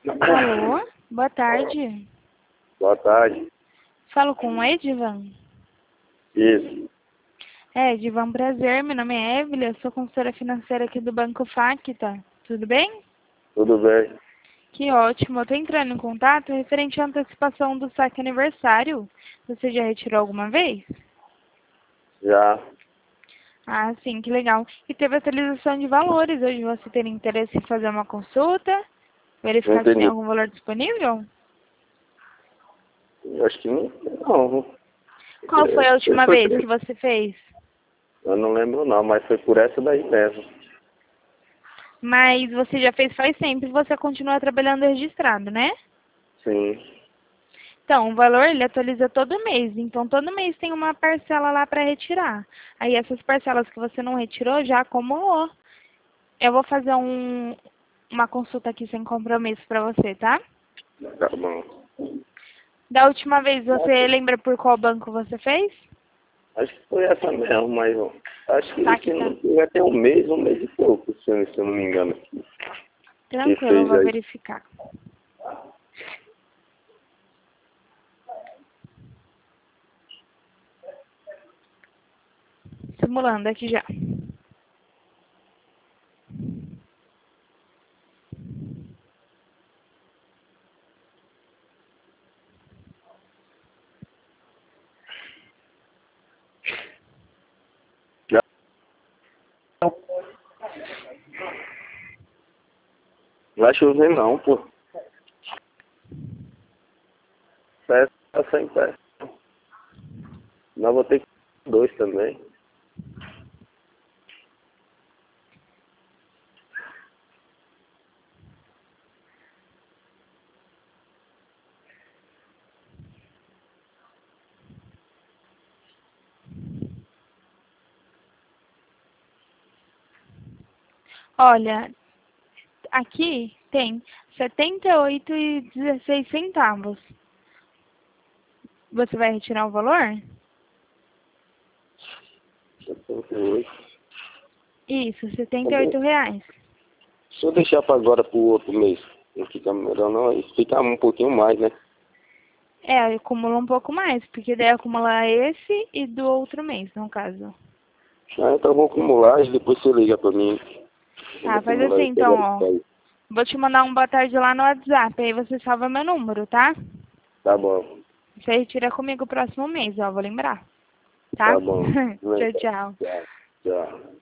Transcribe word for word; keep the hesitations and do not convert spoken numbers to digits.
Alô, boa tarde. Boa tarde. Falo com o Edivan? Isso. É, Edivan, prazer. Meu nome é Evelyn, eu sou consultora financeira aqui do Banco Facta. Tudo bem? Tudo bem? Que ótimo. Eu tô entrando em contato referente à antecipação do saque aniversário. Você já retirou alguma vez? Já. Ah, sim, que legal. E teve atualização de valores. Hoje você tem interesse em fazer uma consulta? Não Verificar se tem entendi. algum valor disponível? Eu acho que não. Não. Qual foi a Eu, última foi vez por- que você fez? eu não lembro não, mas foi por essa daí mesmo. Mas você já fez faz tempo e você continua trabalhando registrado, né? Sim. Então, o valor ele atualiza todo mês. Então, todo mês tem uma parcela lá para retirar. Aí, essas parcelas que você não retirou já acumulou. Eu vou fazer um, uma consulta aqui sem compromisso para você, tá? Tá bom. Da última vez, você lembra por qual banco você fez? Acho que foi essa mesmo, mas ó, acho que Tá, se que tá. não tiver até um mês, um mês e pouco, se eu, se eu não me engano. Que Tranquilo, eu fez vou aí. verificar. Simulando aqui já. Já. Vai chover não, pô. Peça sem peça. Não vou ter que dois também. Olha, aqui tem setenta e oito e dezesseis centavos. Você vai retirar o valor? setenta e oito. Isso, Tá setenta e bom. oito reais. Se eu deixar para agora pro outro mês, não fica melhor não, aí fica um pouquinho mais, né? É, acumula um pouco mais, porque daí acumula esse e do outro mês, no caso. Ah, então eu vou acumular e depois você liga pra mim. Eu vou Tá, faz acumular assim e então, pegar isso ó. aí. Vou te mandar um boa tarde lá no WhatsApp, aí você salva meu número, tá? Tá bom, Você retira comigo o próximo mês, ó, vou lembrar. Tá? tá bom. Tchau, tchau. Tchau, tchau.